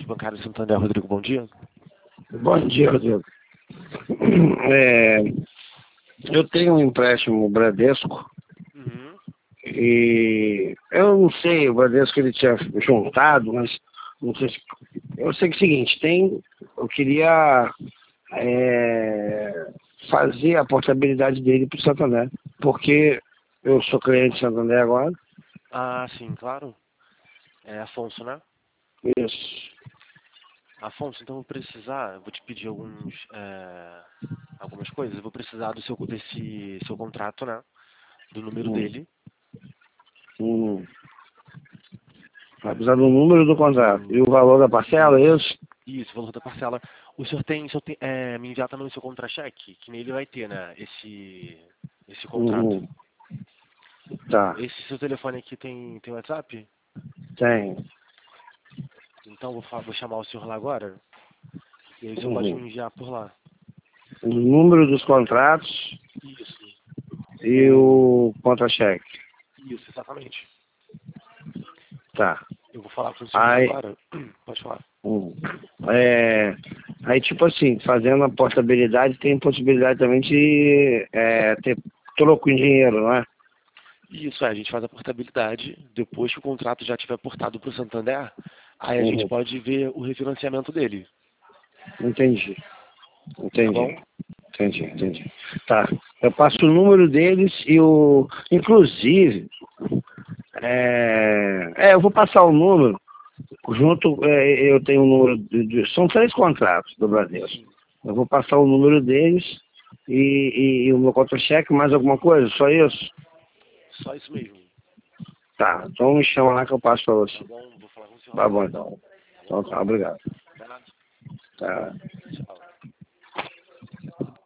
Centro Bancário Santander, Rodrigo, bom dia. Bom dia, Rodrigo. Eu tenho um empréstimo Bradesco e eu não sei, o Bradesco ele tinha juntado, mas não sei se... Eu sei que é o seguinte, eu queria fazer a portabilidade dele para o Santander, porque eu sou cliente de Santander agora. Ah, sim, claro. É Afonso, né? Isso. Afonso, então eu vou te pedir algumas coisas. Eu vou precisar desse seu contrato, né? Do número dele. Vai precisar do número do contrato e o valor da parcela, é isso? Isso, o valor da parcela. O senhor me enviar também o seu contra-cheque, que nele vai ter, né? Esse contrato. Tá. Esse seu telefone aqui tem WhatsApp? Tem. Então vou chamar o senhor lá agora. E aí o senhor pode me enviar por lá. O número dos contratos Isso. e o contra-cheque. Isso, exatamente. Tá. Eu vou falar com o senhor agora. Pode falar. Aí, tipo assim, fazendo a portabilidade, tem possibilidade também de ter troco em dinheiro, não é? Isso, a gente faz a portabilidade. Depois que o contrato já tiver portado para o Santander, aí a gente pode ver o refinanciamento dele. Entendi. Tá bom? Entendi. Tá. Eu passo o número deles e o... Inclusive, eu vou passar o número. Junto, eu tenho um número são 3 contratos do Bradesco. Eu vou passar o número deles e o meu contra-cheque, mais alguma coisa? Só isso? Só isso mesmo. Tá, então me chama lá que eu passo pra você. Tá bom, vou falar com o senhor. Tá bom, então. Então tá, obrigado. Nada. Tá. Tchau.